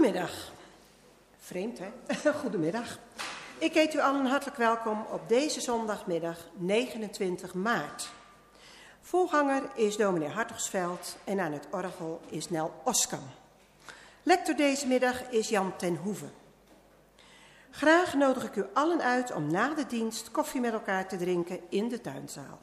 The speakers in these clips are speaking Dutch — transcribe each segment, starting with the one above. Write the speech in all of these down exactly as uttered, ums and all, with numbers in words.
Goedemiddag. Vreemd, hè? Goedemiddag. Ik heet u allen hartelijk welkom op deze zondagmiddag negenentwintig maart. Voorganger is dominee Hartogsveld en aan het orgel is Nel Oskam. Lector deze middag is Jan ten Hoeve. Graag nodig ik u allen uit om na de dienst koffie met elkaar te drinken in de tuinzaal.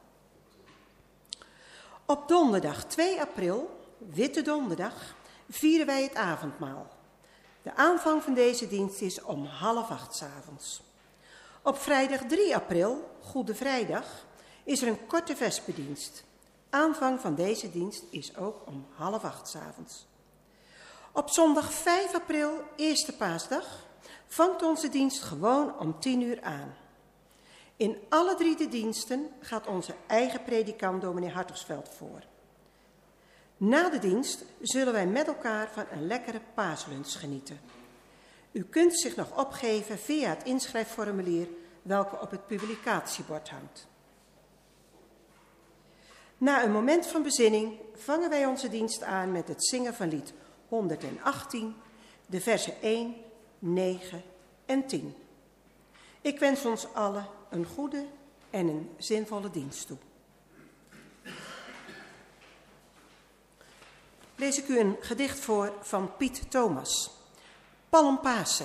Op donderdag twee april, Witte Donderdag, vieren wij het avondmaal. De aanvang van deze dienst is om half acht 's avonds. Op vrijdag drie april, Goede Vrijdag, is er een korte vespedienst. Aanvang van deze dienst is ook om half acht 's avonds. Op zondag vijf april, Eerste Paasdag, vangt onze dienst gewoon om tien uur aan. In alle drie de diensten gaat onze eigen predikant dominee Hartogsveld voor. Na de dienst zullen wij met elkaar van een lekkere paaslunch genieten. U kunt zich nog opgeven via het inschrijfformulier welke op het publicatiebord hangt. Na een moment van bezinning vangen wij onze dienst aan met het zingen van lied honderdachttien, de versen één, negen en tien. Ik wens ons allen een goede en een zinvolle dienst toe. Lees ik u een gedicht voor van Piet Thomas. Palmpasen.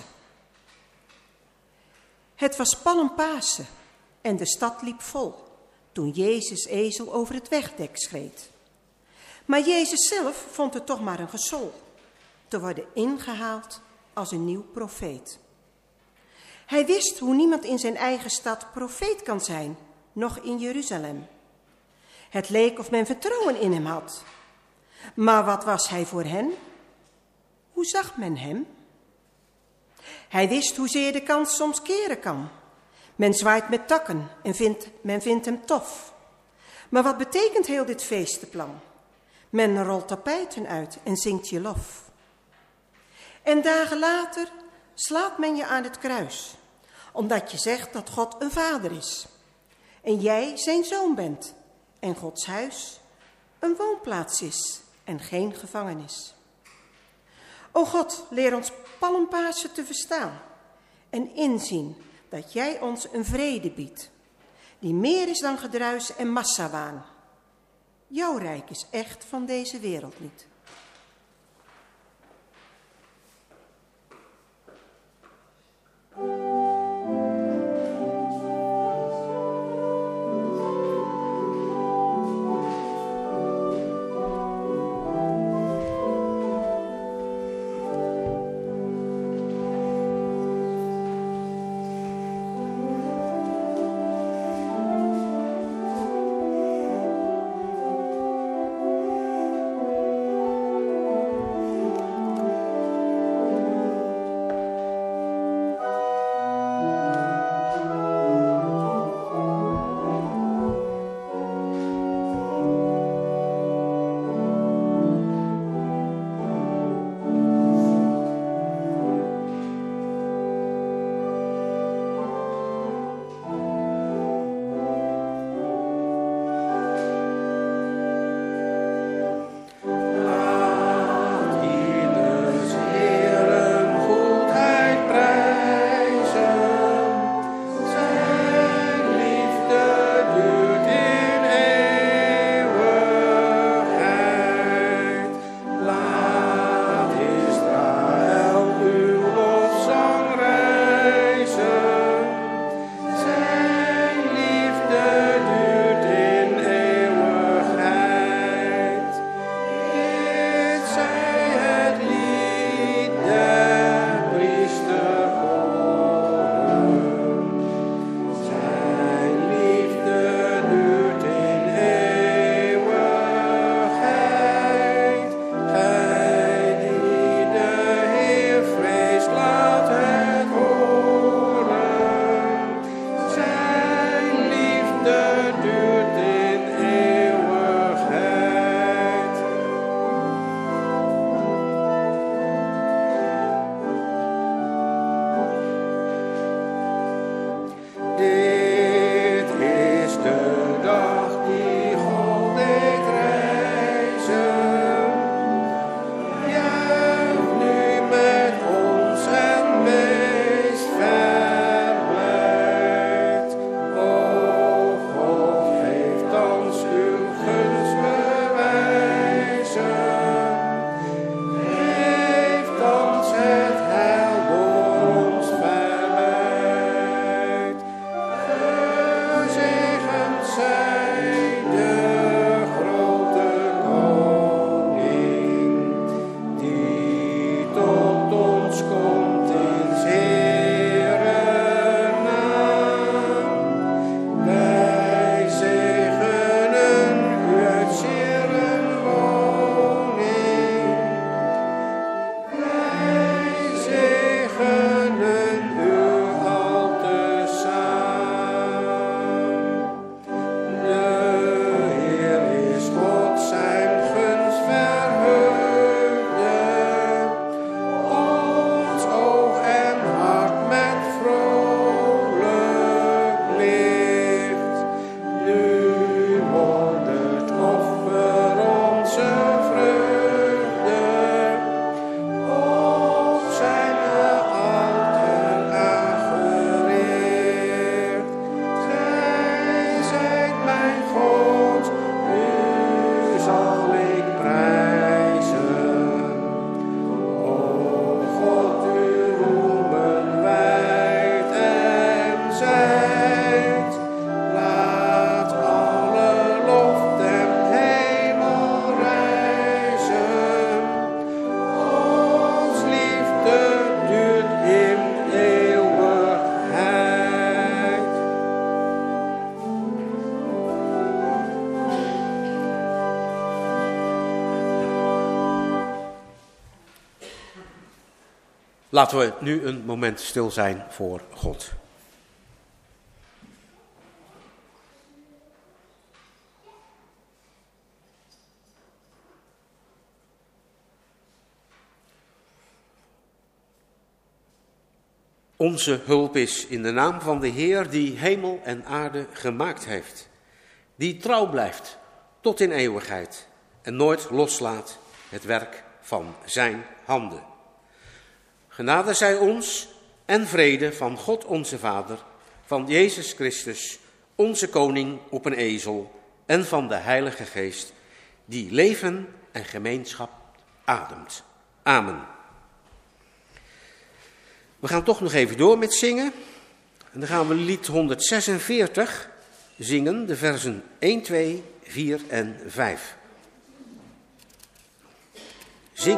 Het was Palmpasen en de stad liep vol toen Jezus ezel over het wegdek schreed. Maar Jezus zelf vond het toch maar een gesol te worden ingehaald als een nieuw profeet. Hij wist hoe niemand in zijn eigen stad profeet kan zijn, nog in Jeruzalem. Het leek of men vertrouwen in hem had. Maar wat was hij voor hen? Hoe zag men hem? Hij wist hoezeer de kans soms keren kan. Men zwaait met takken en vindt, men vindt hem tof. Maar wat betekent heel dit feestenplan? Men rolt tapijten uit en zingt je lof. En dagen later slaat men je aan het kruis, omdat je zegt dat God een vader is. En jij zijn zoon bent en Gods huis een woonplaats is en geen gevangenis. O God, leer ons Palmpasen te verstaan en inzien dat jij ons een vrede biedt, die meer is dan gedruis en massawaan. Jouw rijk is echt van deze wereld niet. Thank Laten we nu een moment stil zijn voor God. Onze hulp is in de naam van de Heer die hemel en aarde gemaakt heeft. Die trouw blijft tot in eeuwigheid en nooit loslaat het werk van zijn handen. Genade zij ons en vrede van God onze Vader, van Jezus Christus, onze koning op een ezel en van de Heilige Geest, die leven en gemeenschap ademt. Amen. We gaan toch nog even door met zingen. En dan gaan we lied honderdzesenveertig zingen, de versen één, twee, vier en vijf. Zing.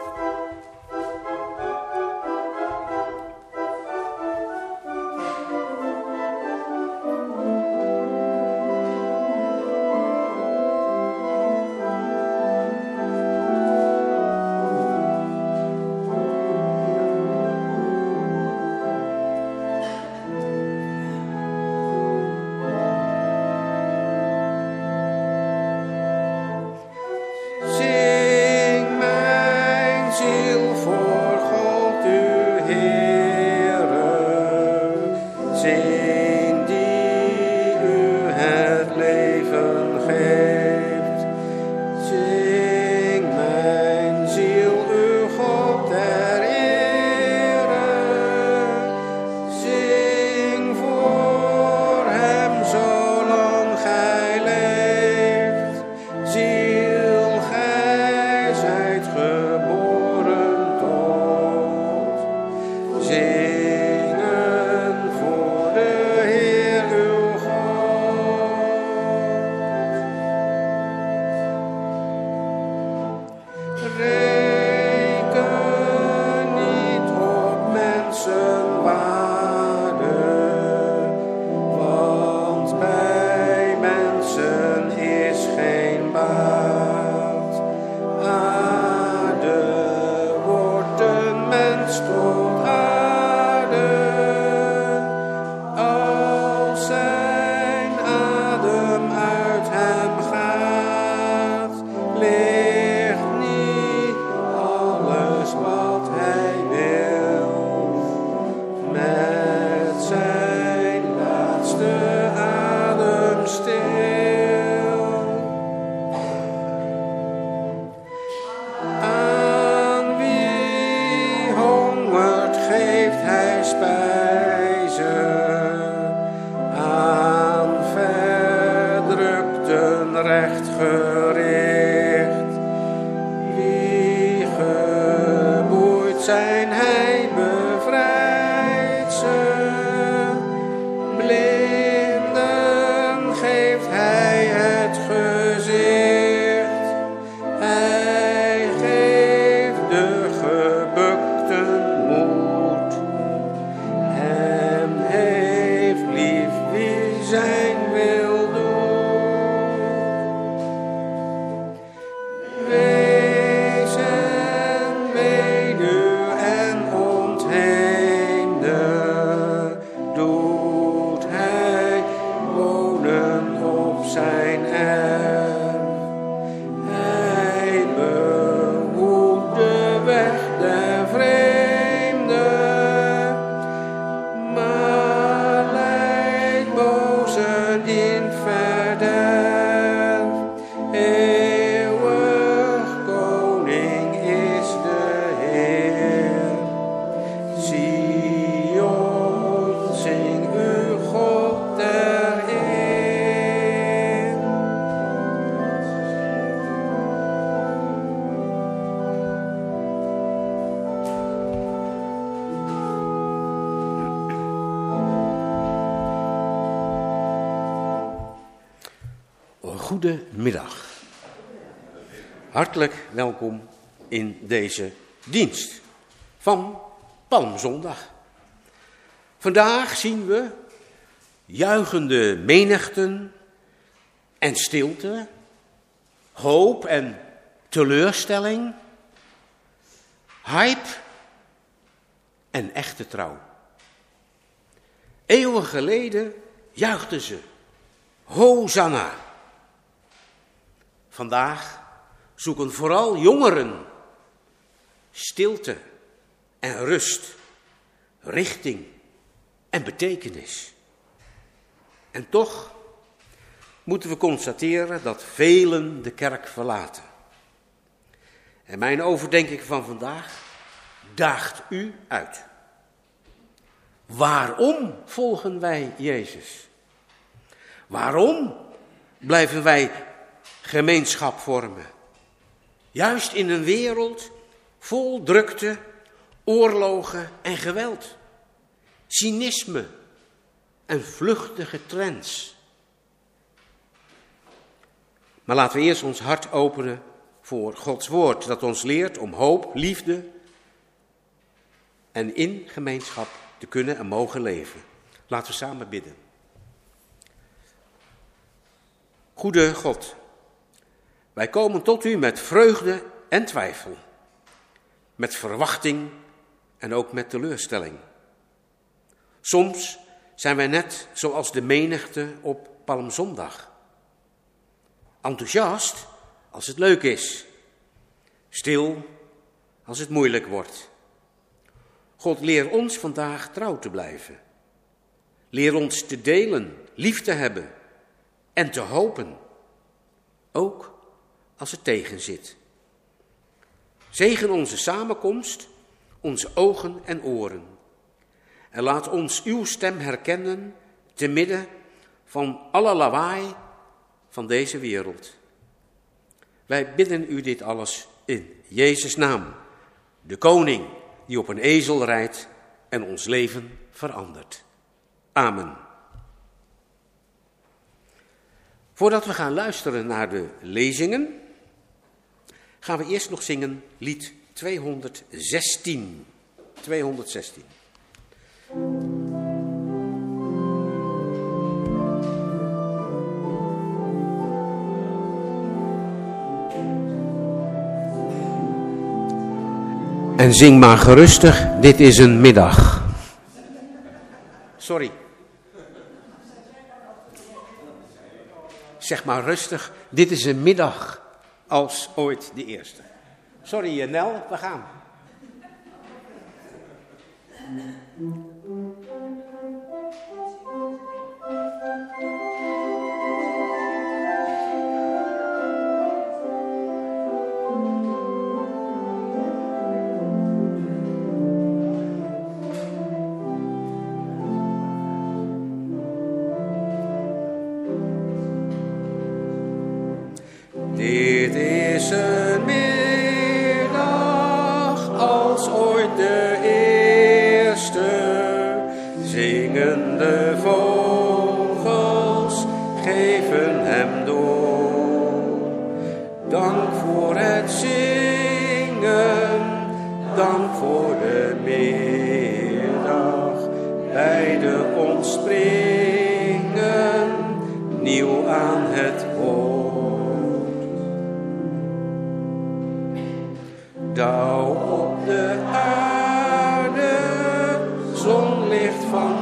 Goedemiddag. Hartelijk welkom in deze dienst van Palmzondag. Vandaag zien we juichende menigten en stilte, hoop en teleurstelling, hype en echte trouw. Eeuwen geleden juichten ze, Hosanna. Vandaag zoeken vooral jongeren stilte en rust, richting en betekenis. En toch moeten we constateren dat velen de kerk verlaten. En mijn overdenking van vandaag daagt u uit. Waarom volgen wij Jezus? Waarom blijven wij gemeenschap vormen? Juist in een wereld vol drukte, oorlogen en geweld. Cynisme en vluchtige trends. Maar laten we eerst ons hart openen voor Gods woord, dat ons leert om hoop, liefde en in gemeenschap te kunnen en mogen leven. Laten we samen bidden. Goede God, wij komen tot u met vreugde en twijfel, met verwachting en ook met teleurstelling. Soms zijn wij net zoals de menigte op Palmzondag. Enthousiast als het leuk is, stil als het moeilijk wordt. God, leer ons vandaag trouw te blijven. Leer ons te delen, lief te hebben en te hopen, ook als het tegenzit. Zegen onze samenkomst, onze ogen en oren. En laat ons uw stem herkennen te midden van alle lawaai van deze wereld. Wij bidden u dit alles in Jezus' naam, de koning die op een ezel rijdt en ons leven verandert. Amen. Voordat we gaan luisteren naar de lezingen, gaan we eerst nog zingen lied tweehonderdzestien. tweehonderdzestien. En zing maar gerustig, dit is een middag. Sorry. Zeg maar rustig, dit is een middag als ooit de eerste. Sorry Nel, we gaan. Dit is een middag als ooit de eerste, zingende vogels geven hem door. Dank voor het zingen, dank voor de middag, bij de ontspringen, nieuw aan het woord. Dauw op de aarde, zonlicht van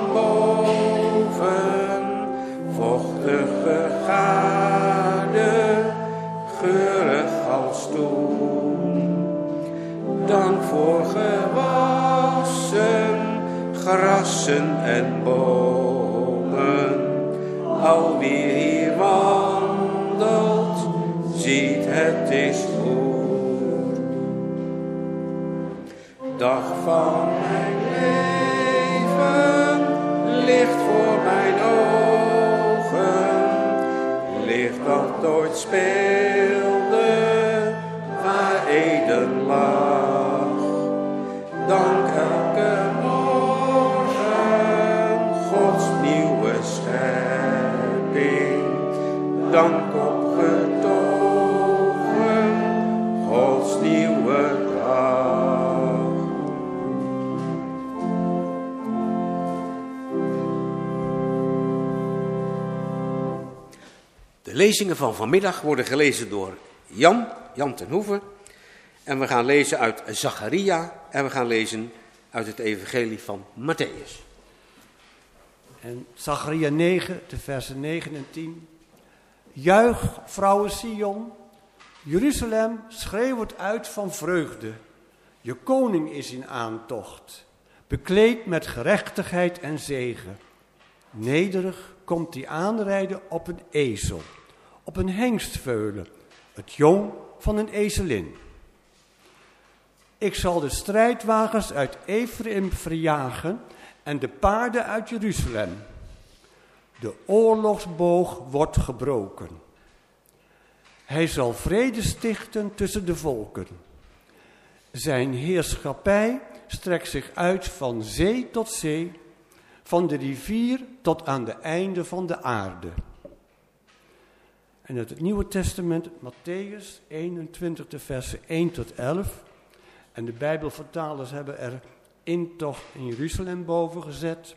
boven, vochtige gade, geurig als toen. Dank voor gewassen, grassen en bomen, al wie hier wandelt, ziet het is goed. Dag van mijn leven, licht voor mijn ogen, licht dat ooit speelde, waar Eden lag. Dank elke morgen, Gods nieuwe schepping, dank opgetogen, Gods nieuwe dag. De lezingen van vanmiddag worden gelezen door Jan, Jan ten Hoeve. En we gaan lezen uit Zacharia en we gaan lezen uit het evangelie van Matthäus. En Zacharia negen, de versen negen en tien. Juich, vrouwen Sion, Jeruzalem schreeuwt uit van vreugde. Je koning is in aantocht, bekleed met gerechtigheid en zegen. Nederig komt hij aanrijden op een ezel, op een hengstveulen, het jong van een ezelin. Ik zal de strijdwagens uit Ephraim verjagen en de paarden uit Jeruzalem. De oorlogsboog wordt gebroken. Hij zal vrede stichten tussen de volken. Zijn heerschappij strekt zich uit van zee tot zee, van de rivier tot aan de einde van de aarde. En uit het Nieuwe Testament, Matthäus eenentwintig, de versen één tot elf. En de Bijbelvertalers hebben er intocht in Jeruzalem boven gezet.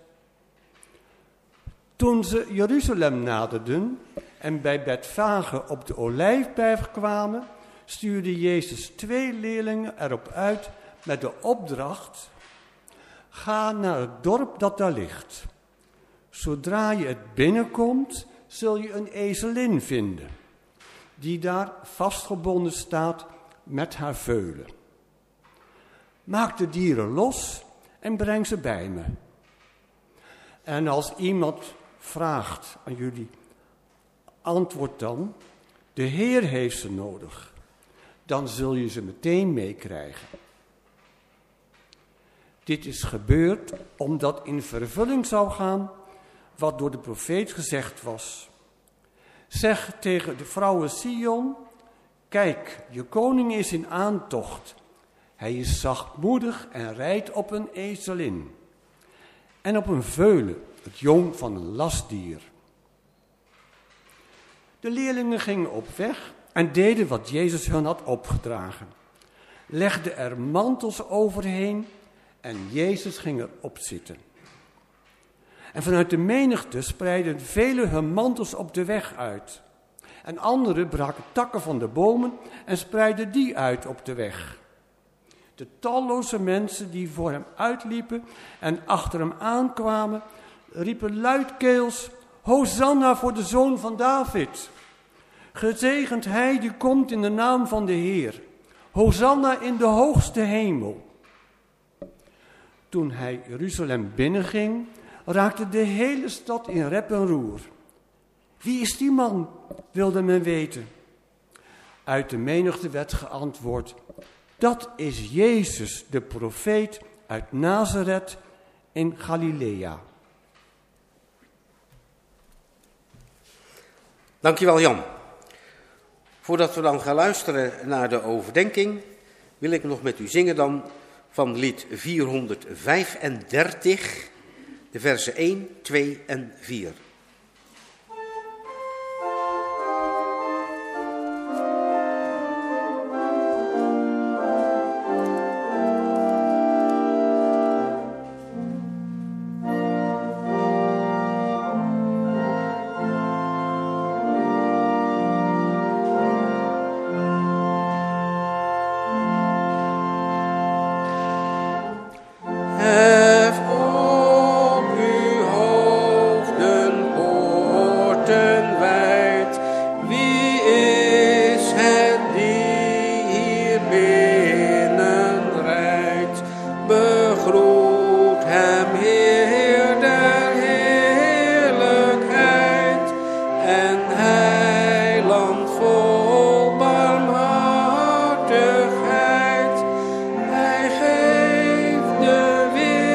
Toen ze Jeruzalem naderden en bij Bethfage op de Olijfberg kwamen, stuurde Jezus twee leerlingen erop uit met de opdracht: ga naar het dorp dat daar ligt. Zodra je het binnenkomt, zul je een ezelin vinden, die daar vastgebonden staat met haar veulen. Maak de dieren los en breng ze bij me. En als iemand vraagt aan jullie, antwoord dan: de Heer heeft ze nodig. Dan zul je ze meteen meekrijgen. Dit is gebeurd omdat in vervulling zou gaan wat door de profeet gezegd was. Zeg tegen de vrouwen Sion: kijk, je koning is in aantocht. Hij is zachtmoedig en rijdt op een ezelin. En op een veulen, het jong van een lastdier. De leerlingen gingen op weg en deden wat Jezus hun had opgedragen. Legden er mantels overheen en Jezus ging erop zitten. En vanuit de menigte spreidden velen hun mantels op de weg uit. En anderen braken takken van de bomen en spreidden die uit op de weg. De talloze mensen die voor hem uitliepen en achter hem aankwamen, riepen luidkeels: Hosanna voor de Zoon van David. Gezegend hij die komt in de naam van de Heer. Hosanna in de hoogste hemel. Toen hij Jeruzalem binnenging, raakte de hele stad in rep en roer. Wie is die man, wilde men weten. Uit de menigte werd geantwoord: dat is Jezus, de profeet uit Nazareth in Galilea. Dankjewel, Jan. Voordat we dan gaan luisteren naar de overdenking, wil ik nog met u zingen dan van lied vierhonderdvijfendertig, de versen één, twee en vier. Hij geeft de wereld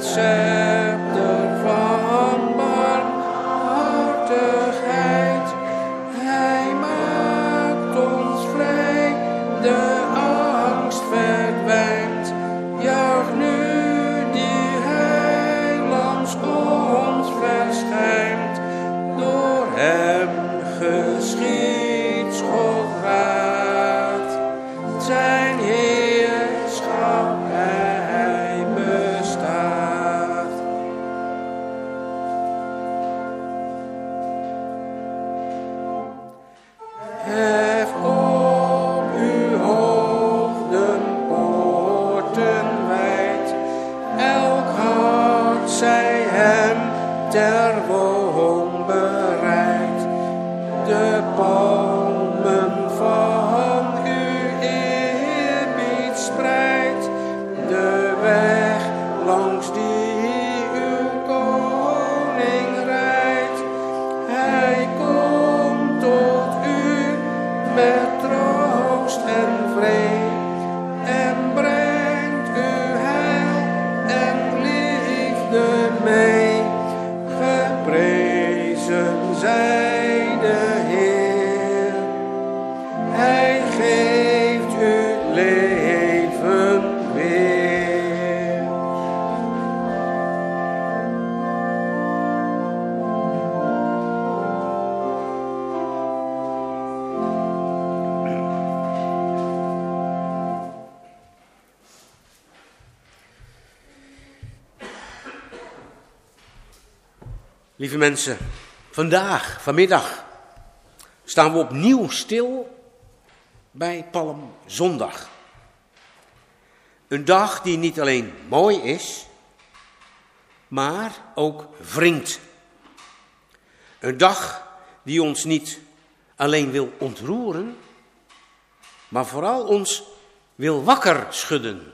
scepter van barmhartigheid. Hij maakt ons vrij, de angst verdwijnt. Juich nu die heilands ons verschijnt. Door hem geschied God raad. Zijn heerschap hij bestaat. Hef op uw hoofden poorten wijd. Elk hart zij hem ter woon bereid. De palmen van uw eerbied spreidt. De weg langs die uw koning rijdt. Hij komt tot u met troost en vrede. En brengt u heil en liefde mee. Geprezen zij de Heer. Hij geeft u leven weer. Lieve mensen, vandaag, vanmiddag, staan we opnieuw stil bij Palmzondag. Een dag die niet alleen mooi is, maar ook wringt. Een dag die ons niet alleen wil ontroeren, maar vooral ons wil wakker schudden.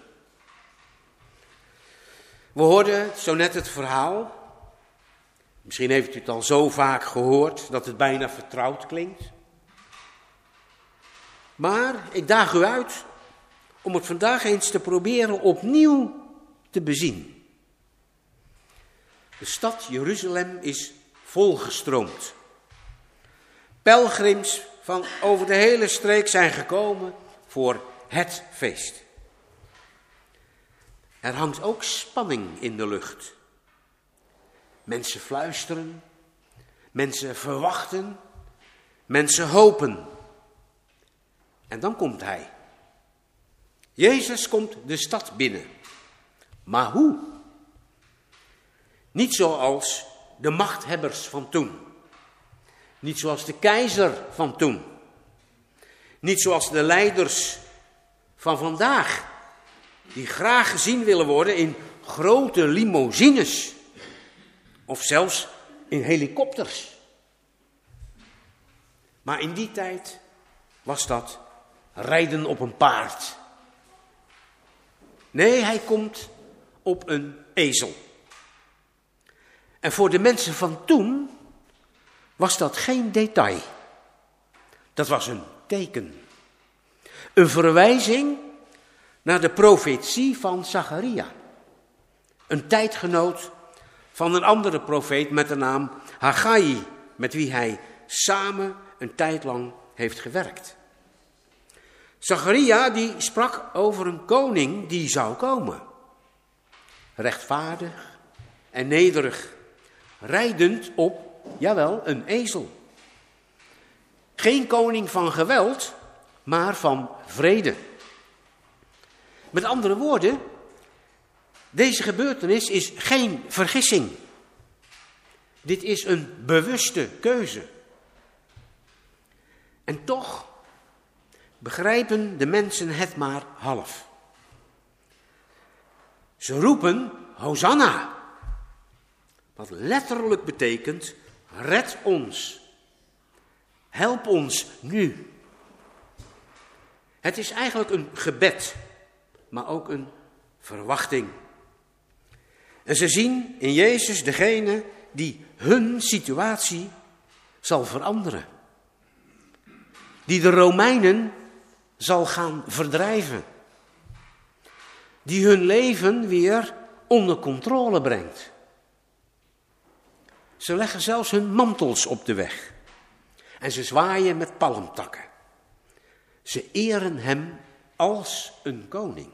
We hoorden zo net het verhaal. Misschien heeft u het al zo vaak gehoord dat het bijna vertrouwd klinkt. Maar ik daag u uit om het vandaag eens te proberen opnieuw te bezien. De stad Jeruzalem is volgestroomd. Pelgrims van over de hele streek zijn gekomen voor het feest. Er hangt ook spanning in de lucht. Mensen fluisteren, mensen verwachten, mensen hopen. En dan komt hij. Jezus komt de stad binnen. Maar hoe? Niet zoals de machthebbers van toen. Niet zoals de keizer van toen. Niet zoals de leiders van vandaag, die graag gezien willen worden in grote limousines. Of zelfs in helikopters. Maar in die tijd was dat rijden op een paard. Nee, hij komt op een ezel. En voor de mensen van toen was dat geen detail. Dat was een teken. Een verwijzing naar de profetie van Zacharia. Een tijdgenoot van een andere profeet met de naam Haggai, met wie hij samen een tijd lang heeft gewerkt. Zacharia die sprak over een koning die zou komen. Rechtvaardig en nederig, rijdend op, jawel, een ezel. Geen koning van geweld, maar van vrede. Met andere woorden, deze gebeurtenis is geen vergissing. Dit is een bewuste keuze. En toch begrijpen de mensen het maar half. Ze roepen Hosanna, wat letterlijk betekent red ons, help ons nu. Het is eigenlijk een gebed, maar ook een verwachting. En ze zien in Jezus degene die hun situatie zal veranderen. Die de Romeinen zal gaan verdrijven. Die hun leven weer onder controle brengt. Ze leggen zelfs hun mantels op de weg. En ze zwaaien met palmtakken. Ze eren hem als een koning.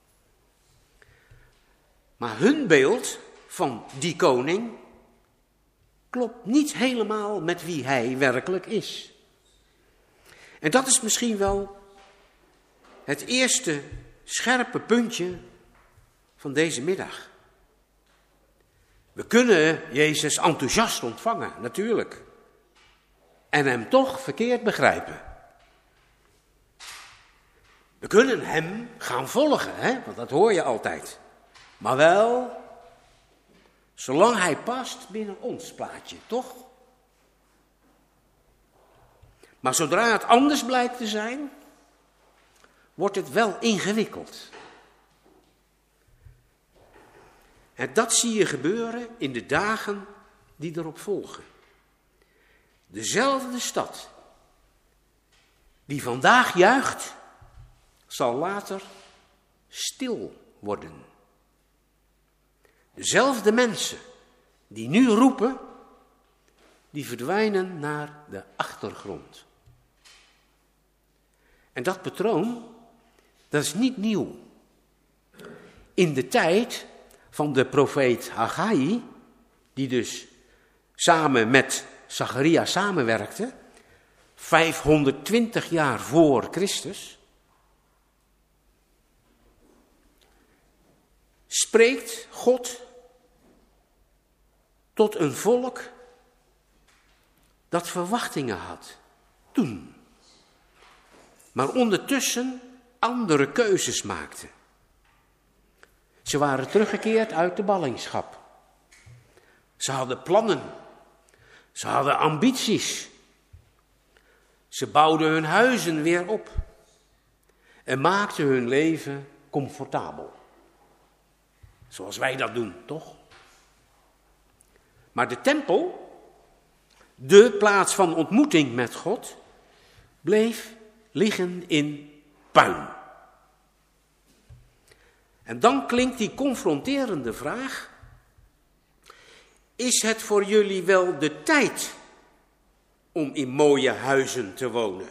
Maar hun beeld van die koning klopt niet helemaal met wie hij werkelijk is. En dat is misschien wel het eerste scherpe puntje van deze middag. We kunnen Jezus enthousiast ontvangen, natuurlijk. En hem toch verkeerd begrijpen. We kunnen hem gaan volgen, hè? Want dat hoor je altijd. Maar wel, zolang hij past binnen ons plaatje, toch? Maar zodra het anders blijkt te zijn, wordt het wel ingewikkeld. En dat zie je gebeuren in de dagen die erop volgen. Dezelfde stad die vandaag juicht, zal later stil worden. Dezelfde mensen die nu roepen, die verdwijnen naar de achtergrond. En dat patroon, dat is niet nieuw. In de tijd van de profeet Haggai, die dus samen met Zacharia samenwerkte, vijfhonderdtwintig jaar voor Christus, spreekt God tot een volk dat verwachtingen had toen, maar ondertussen andere keuzes maakte. Ze waren teruggekeerd uit de ballingschap. Ze hadden plannen. Ze hadden ambities. Ze bouwden hun huizen weer op en maakten hun leven comfortabel. Zoals wij dat doen, toch? Maar de tempel, de plaats van ontmoeting met God, bleef liggen in puin. En dan klinkt die confronterende vraag: is het voor jullie wel de tijd om in mooie huizen te wonen?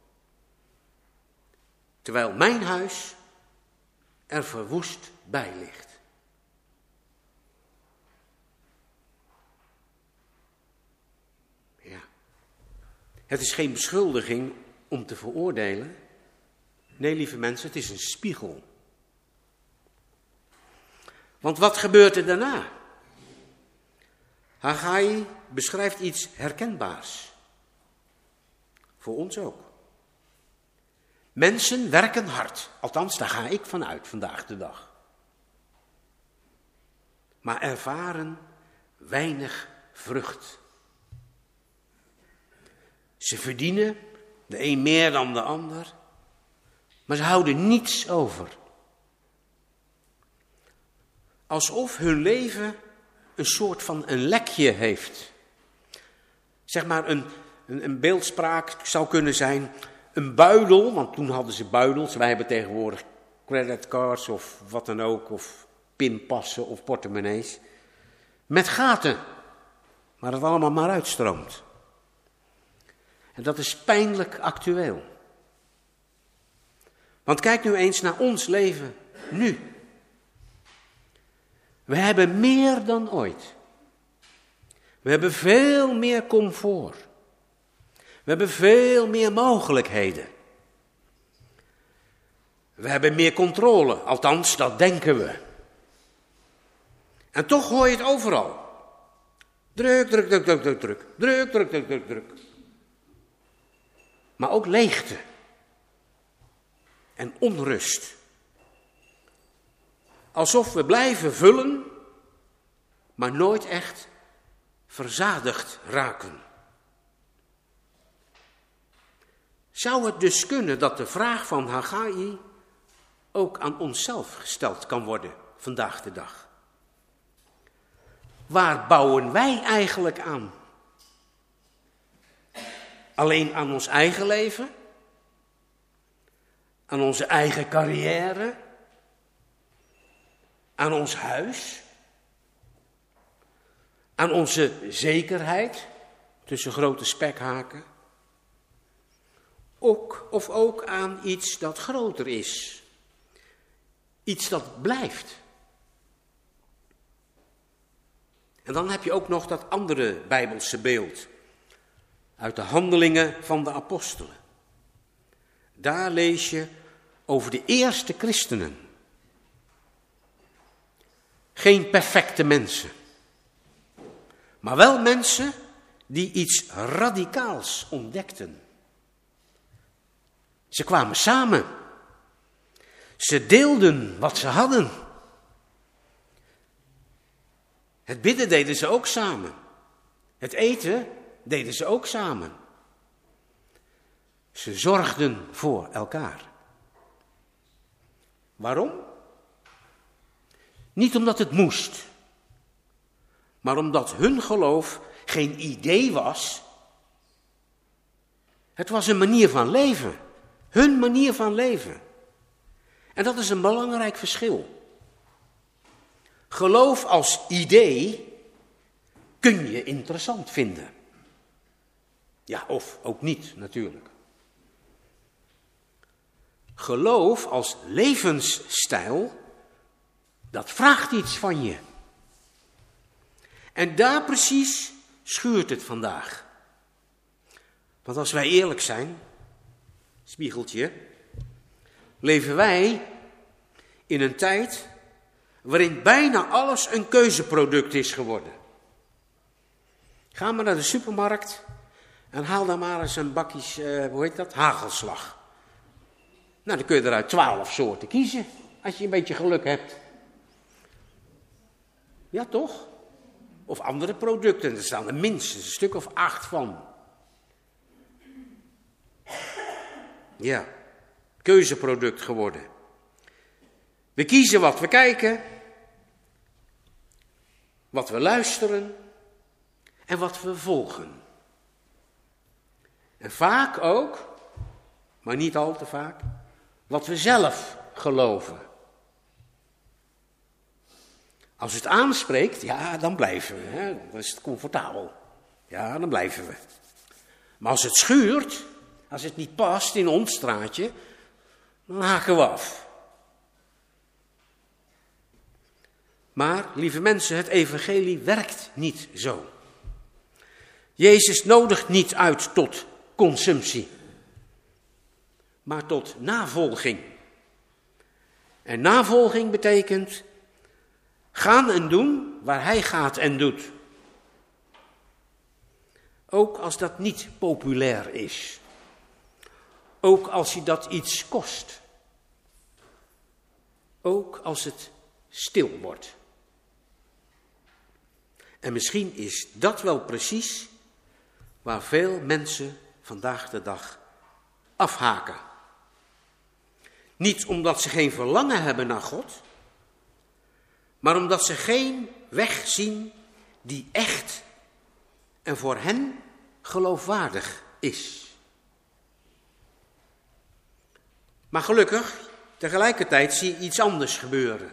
Terwijl mijn huis er verwoest bij ligt. Ja. Het is geen beschuldiging om te veroordelen. Nee, lieve mensen, het is een spiegel. Want wat gebeurt er daarna? Haggai beschrijft iets herkenbaars. Voor ons ook. Mensen werken hard. Althans, daar ga ik vanuit vandaag de dag. Maar ervaren weinig vrucht. Ze verdienen, de een meer dan de ander. Maar ze houden niets over. Alsof hun leven een soort van een lekje heeft. Zeg maar een, een, een beeldspraak zou kunnen zijn een buidel, want toen hadden ze buidels. Wij hebben tegenwoordig creditcards of wat dan ook, of pinpassen of portemonnees. Met gaten, waar het allemaal maar uitstroomt. En dat is pijnlijk actueel. Want kijk nu eens naar ons leven nu. We hebben meer dan ooit. We hebben veel meer comfort. We hebben veel meer mogelijkheden. We hebben meer controle, althans dat denken we. En toch hoor je het overal. Druk, druk, druk, druk, druk, druk. Druk, druk, druk, druk, druk. Maar ook leegte. En onrust. Alsof we blijven vullen, maar nooit echt verzadigd raken. Zou het dus kunnen dat de vraag van Haggai ook aan onszelf gesteld kan worden vandaag de dag? Waar bouwen wij eigenlijk aan? Alleen aan ons eigen leven? Aan onze eigen carrière? aan ons huis, aan onze zekerheid, tussen grote spekhaken, ook, of ook aan iets dat groter is, iets dat blijft. En dan heb je ook nog dat andere Bijbelse beeld uit de Handelingen van de Apostelen. Daar lees je over de eerste christenen. Geen perfecte mensen, maar wel mensen die iets radicaals ontdekten. Ze kwamen samen. Ze deelden wat ze hadden. Het bidden deden ze ook samen. Het eten deden ze ook samen. Ze zorgden voor elkaar. Waarom? Niet omdat het moest, maar omdat hun geloof geen idee was. Het was een manier van leven. Hun manier van leven. En dat is een belangrijk verschil. Geloof als idee kun je interessant vinden. Ja, of ook niet natuurlijk. Geloof als levensstijl, dat vraagt iets van je. En daar precies schuurt het vandaag. Want als wij eerlijk zijn, spiegeltje, leven wij in een tijd waarin bijna alles een keuzeproduct is geworden. Ga maar naar de supermarkt en haal dan maar eens een bakjes, uh, hoe heet dat, hagelslag. Nou, dan kun je eruit twaalf soorten kiezen, als je een beetje geluk hebt. Ja, toch? Of andere producten, er staan er minstens een stuk of acht van. Ja, keuzeproduct geworden. We kiezen wat we kijken, wat we luisteren en wat we volgen. En vaak ook, maar niet al te vaak, wat we zelf geloven. Als het aanspreekt, ja, dan blijven we. Hè? Dan is het comfortabel. Ja, dan blijven we. Maar als het schuurt, als het niet past in ons straatje, dan haken we af. Maar, lieve mensen, het evangelie werkt niet zo. Jezus nodigt niet uit tot consumptie, maar tot navolging. En navolging betekent gaan en doen waar hij gaat en doet. Ook als dat niet populair is. Ook als je dat iets kost. Ook als het stil wordt. En misschien is dat wel precies waar veel mensen vandaag de dag afhaken. Niet omdat ze geen verlangen hebben naar God, maar omdat ze geen weg zien die echt en voor hen geloofwaardig is. Maar gelukkig, tegelijkertijd zie je iets anders gebeuren.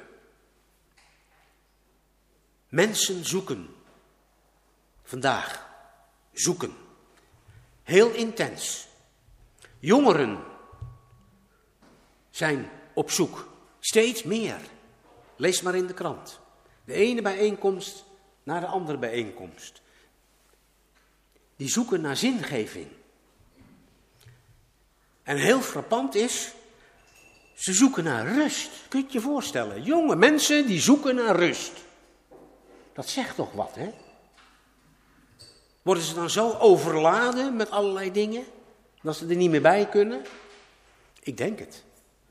Mensen zoeken. Vandaag. Zoeken. Heel intens. Jongeren zijn op zoek. Steeds meer. Lees maar in de krant. De ene bijeenkomst naar de andere bijeenkomst. Die zoeken naar zingeving. En heel frappant is, ze zoeken naar rust. Kun je het je voorstellen? Jonge mensen die zoeken naar rust. Dat zegt toch wat, hè? Worden ze dan zo overladen met allerlei dingen, dat ze er niet meer bij kunnen? Ik denk het.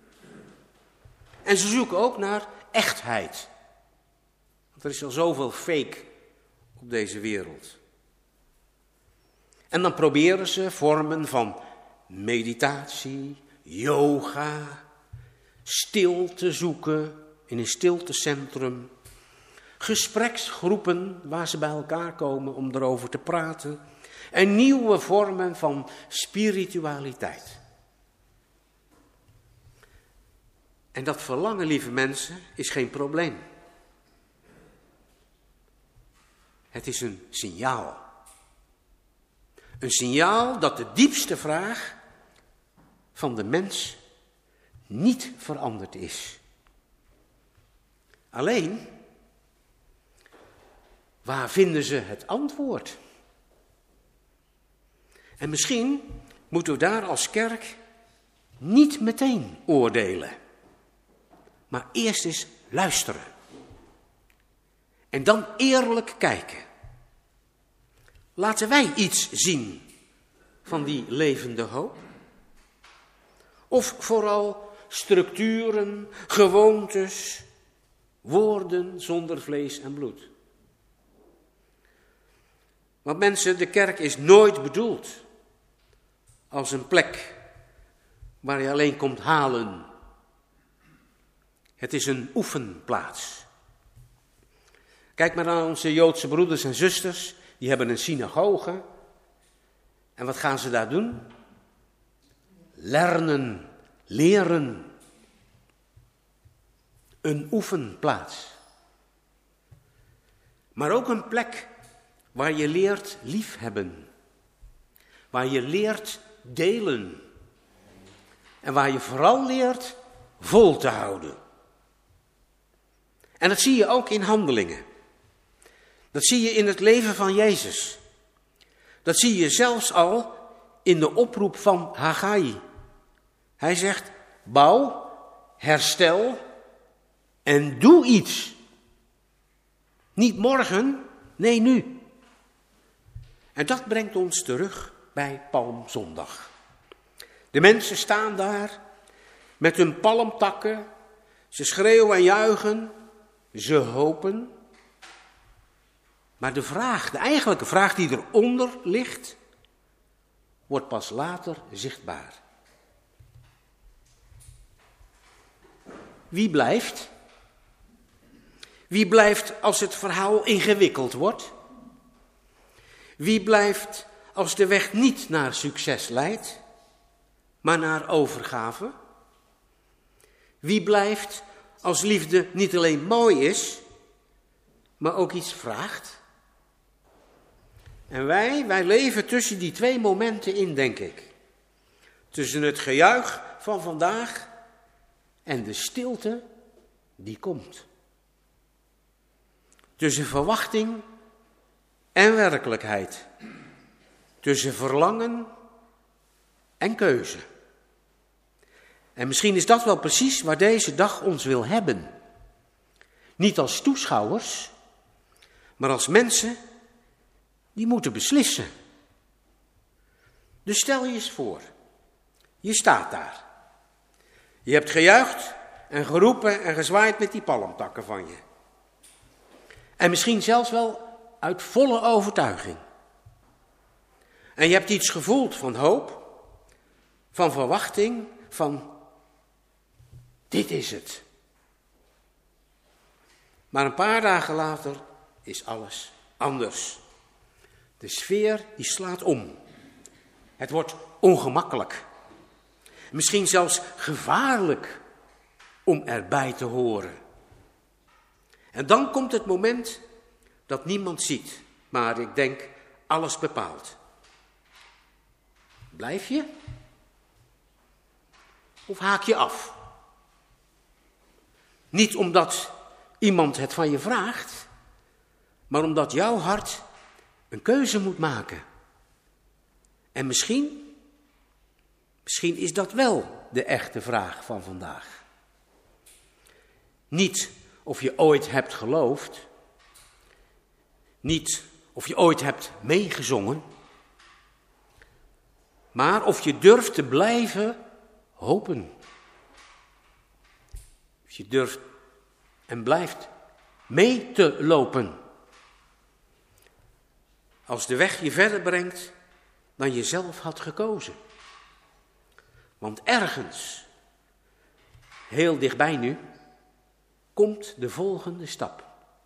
En ze zoeken ook naar echtheid. Want er is al zoveel fake op deze wereld. En dan proberen ze vormen van meditatie, yoga, stil te zoeken in een stiltecentrum. Gespreksgroepen waar ze bij elkaar komen om erover te praten. En nieuwe vormen van spiritualiteit. En dat verlangen, lieve mensen, is geen probleem. Het is een signaal. Een signaal dat de diepste vraag van de mens niet veranderd is. Alleen, waar vinden ze het antwoord? En misschien moeten we daar als kerk niet meteen oordelen, maar eerst eens luisteren. En dan eerlijk kijken. Laten wij iets zien van die levende hoop? Of vooral structuren, gewoontes, woorden zonder vlees en bloed? Want mensen, de kerk is nooit bedoeld als een plek waar je alleen komt halen. Het is een oefenplaats. Kijk maar naar onze Joodse broeders en zusters, die hebben een synagoge. En wat gaan ze daar doen? Lernen, leren. Een oefenplaats. Maar ook een plek waar je leert liefhebben. Waar je leert delen. En waar je vooral leert vol te houden. En dat zie je ook in handelingen. Dat zie je in het leven van Jezus. Dat zie je zelfs al in de oproep van Haggai. Hij zegt, bouw, herstel en doe iets. Niet morgen, nee nu. En dat brengt ons terug bij Palmzondag. De mensen staan daar met hun palmtakken. Ze schreeuwen en juichen. Ze hopen. Maar de vraag, de eigenlijke vraag die eronder ligt, wordt pas later zichtbaar. Wie blijft? Wie blijft als het verhaal ingewikkeld wordt? Wie blijft als de weg niet naar succes leidt, maar naar overgave? Wie blijft als liefde niet alleen mooi is, maar ook iets vraagt? En wij, wij leven tussen die twee momenten in, denk ik. Tussen het gejuich van vandaag en de stilte die komt. Tussen verwachting en werkelijkheid. Tussen verlangen en keuze. En misschien is dat wel precies waar deze dag ons wil hebben. Niet als toeschouwers, maar als mensen die moeten beslissen. Dus stel je eens voor, je staat daar. Je hebt gejuicht en geroepen en gezwaaid met die palmtakken van je. En misschien zelfs wel uit volle overtuiging. En je hebt iets gevoeld van hoop, van verwachting, van dit is het. Maar een paar dagen later is alles anders. De sfeer die slaat om. Het wordt ongemakkelijk. Misschien zelfs gevaarlijk om erbij te horen. En dan komt het moment dat niemand ziet, maar ik denk alles bepaalt. Blijf je? Of haak je af? Niet omdat iemand het van je vraagt, maar omdat jouw hart een keuze moet maken. En misschien, misschien is dat wel de echte vraag van vandaag. Niet of je ooit hebt geloofd, niet of je ooit hebt meegezongen, maar of je durft te blijven hopen. Of je durft en blijft mee te lopen. Als de weg je verder brengt dan je zelf had gekozen. Want ergens, heel dichtbij nu, komt de volgende stap.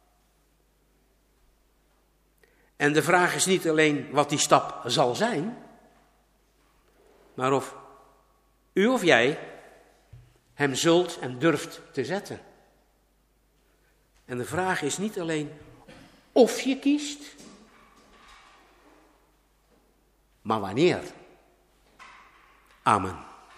En de vraag is niet alleen wat die stap zal zijn, maar of u of jij hem zult en durft te zetten. En de vraag is niet alleen Of je kiest. Maar wanneer? Amen.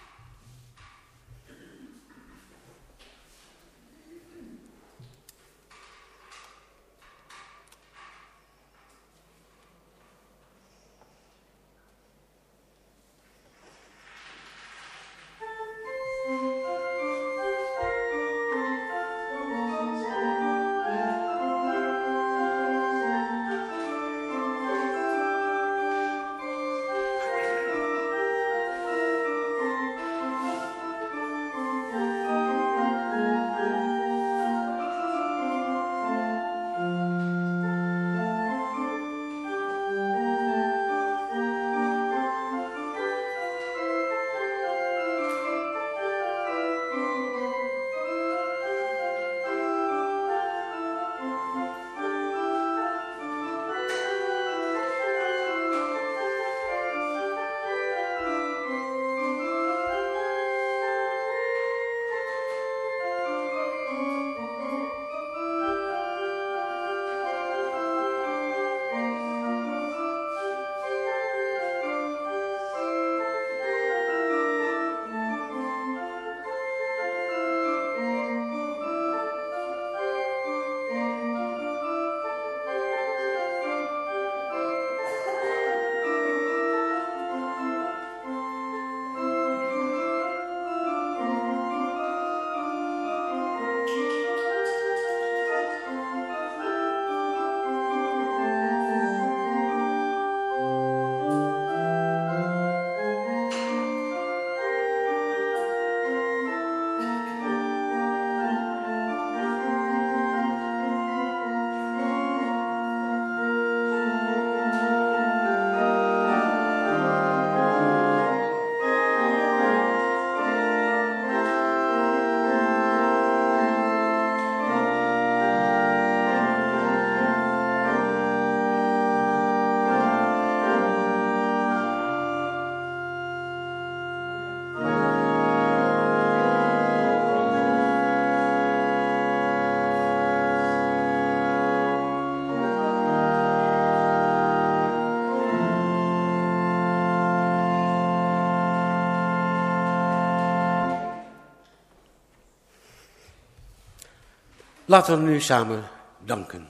Laten we nu samen danken.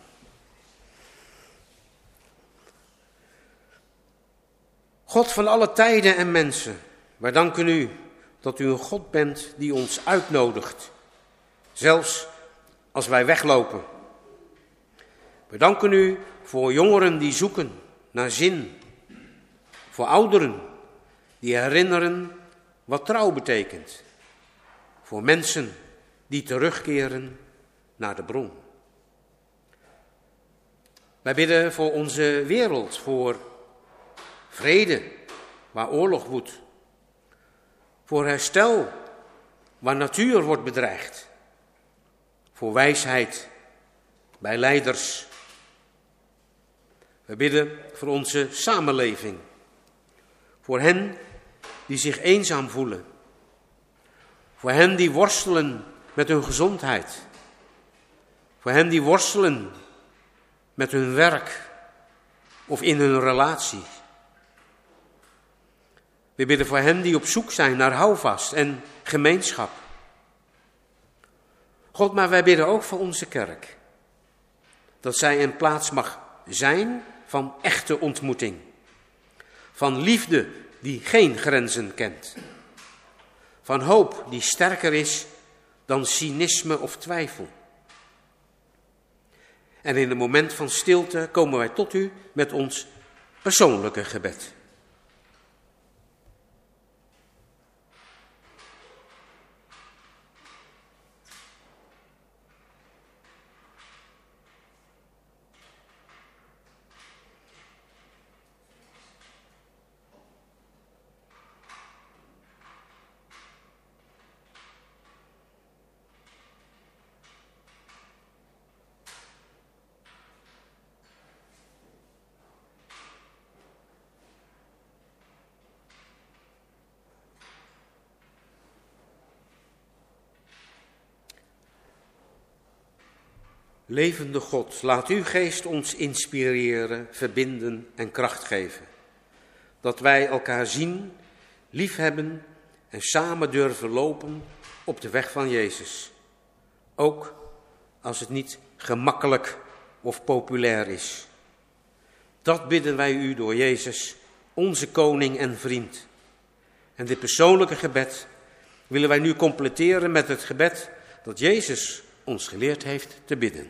God van alle tijden en mensen, wij danken u dat u een God bent die ons uitnodigt, zelfs als wij weglopen. We danken u voor jongeren die zoeken naar zin, voor ouderen die herinneren wat trouw betekent, voor mensen die terugkeren naar de bron. Wij bidden voor onze wereld, voor vrede waar oorlog woedt, voor herstel waar natuur wordt bedreigd, voor wijsheid bij leiders. We bidden voor onze samenleving, voor hen die zich eenzaam voelen, voor hen die worstelen met hun gezondheid, voor hen die worstelen met hun werk of in hun relatie. We bidden voor hen die op zoek zijn naar houvast en gemeenschap. God, maar wij bidden ook voor onze kerk, dat zij een plaats mag zijn van echte ontmoeting, van liefde die geen grenzen kent, van hoop die sterker is dan cynisme of twijfel. En in een moment van stilte komen wij tot u met ons persoonlijke gebed. Levende God, laat uw geest ons inspireren, verbinden en kracht geven. Dat wij elkaar zien, liefhebben en samen durven lopen op de weg van Jezus. Ook als het niet gemakkelijk of populair is. Dat bidden wij u door Jezus, onze koning en vriend. En dit persoonlijke gebed willen wij nu completeren met het gebed dat Jezus ons geleerd heeft te bidden.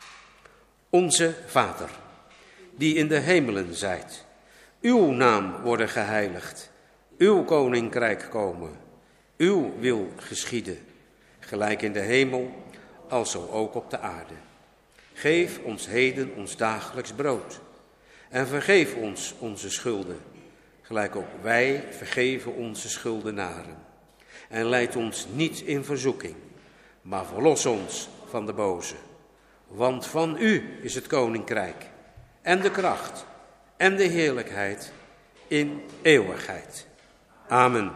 Onze Vader, die in de hemelen zijt, uw naam worden geheiligd, uw koninkrijk komen, uw wil geschieden, gelijk in de hemel, alzo ook op de aarde. Geef ons heden ons dagelijks brood en vergeef ons onze schulden, gelijk ook wij vergeven onze schuldenaren. En leid ons niet in verzoeking, maar verlos ons van de boze. Want van u is het koninkrijk en de kracht en de heerlijkheid in eeuwigheid. Amen.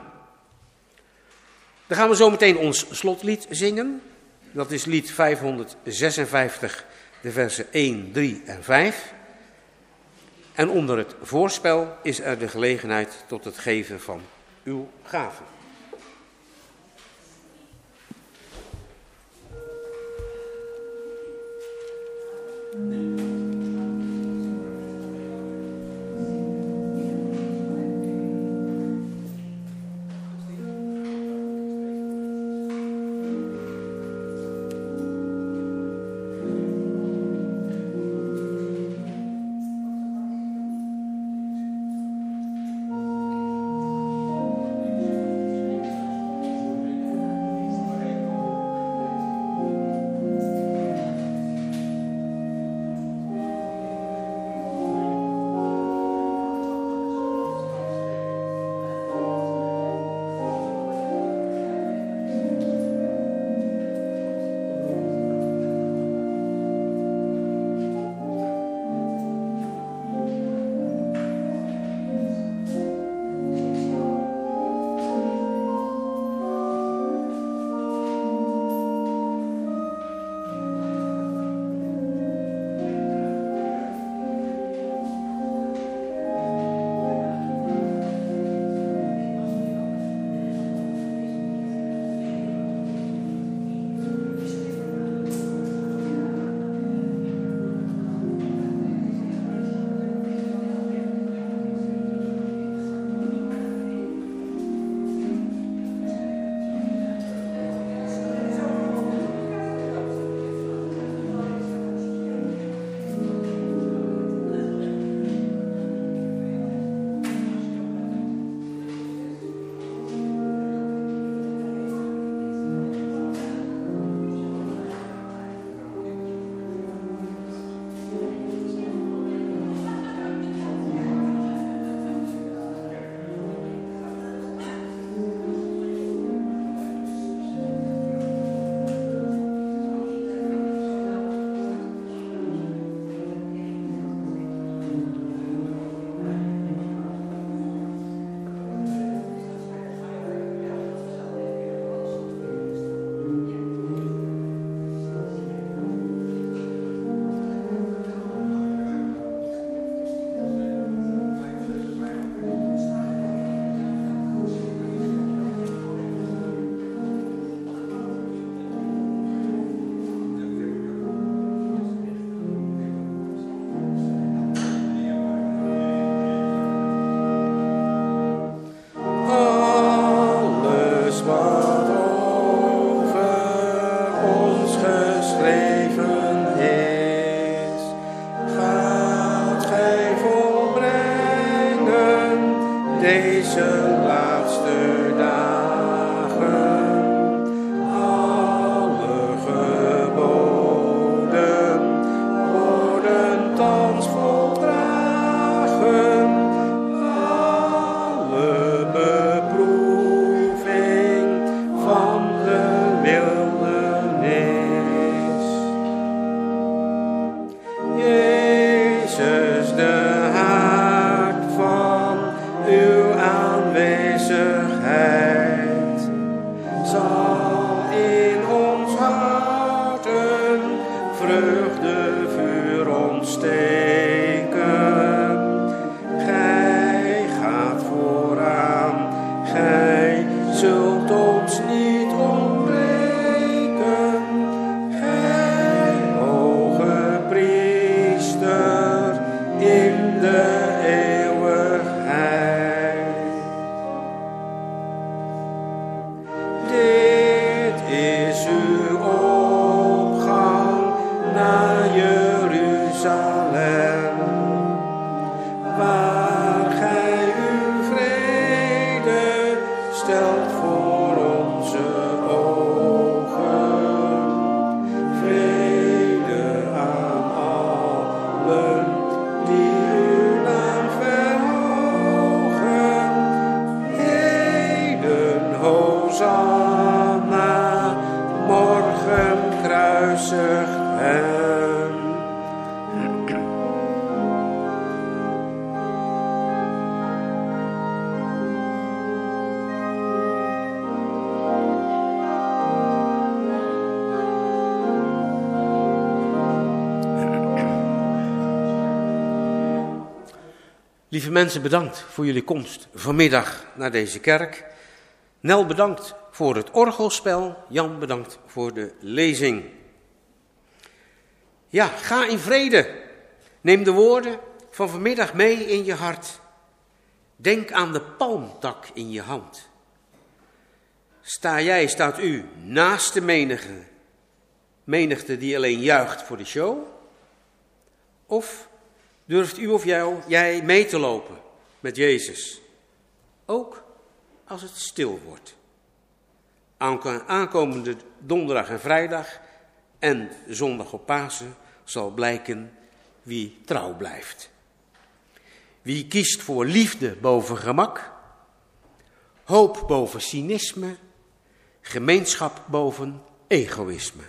Dan gaan we zo meteen ons slotlied zingen. Dat is lied vijfhonderdzesenvijftig, de versen één, drie en vijf. En onder het voorspel is er de gelegenheid tot het geven van uw gaven. Jezus, de haard van uw aanwezigheid. steken. Gij gaat vooraan, gij zult ons niet ontbreken. Gij, hoge priester, in de eeuwigheid. Dit is uw opgang naar Jeruzalem, waar gij uw vrede stelt voor onze ogen. Vrede aan allen die uw naam verhogen. Heden Hosanna, morgen kruisigt hem. Lieve mensen, bedankt voor jullie komst vanmiddag naar deze kerk. Nel, bedankt voor het orgelspel. Jan, bedankt voor de lezing. Ja, ga in vrede. Neem de woorden van vanmiddag mee in je hart. Denk aan de palmtak in je hand. Sta jij, staat u naast de menigte, menigte die alleen juicht voor de show? Of durft u of jij, jij mee te lopen met Jezus? Ook als het stil wordt. Aankomende donderdag en vrijdag en zondag op Pasen zal blijken wie trouw blijft. Wie kiest voor liefde boven gemak, hoop boven cynisme, gemeenschap boven egoïsme.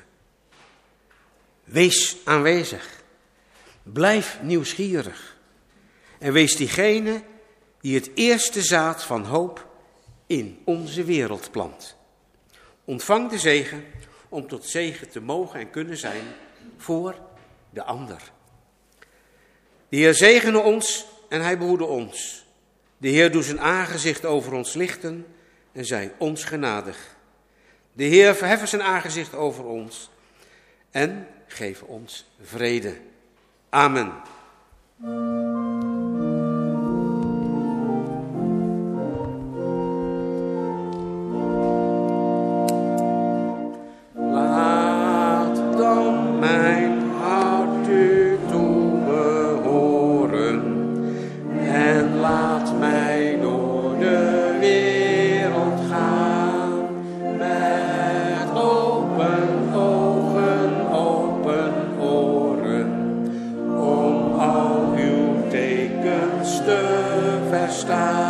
Wees aanwezig, blijf nieuwsgierig en wees diegene die het eerste zaad van hoop in onze wereld plant. Ontvang de zegen om tot zegen te mogen en kunnen zijn voor de ander. De Heer zegene ons en hij behoede ons. De Heer doet zijn aangezicht over ons lichten en zij ons genadig. De Heer verheffen zijn aangezicht over ons en geef ons vrede. Amen. Laat dan mijn hart u toebehoren en laat mij door de wereld gaan met open ogen, open oren, om al uw tekens te verstaan.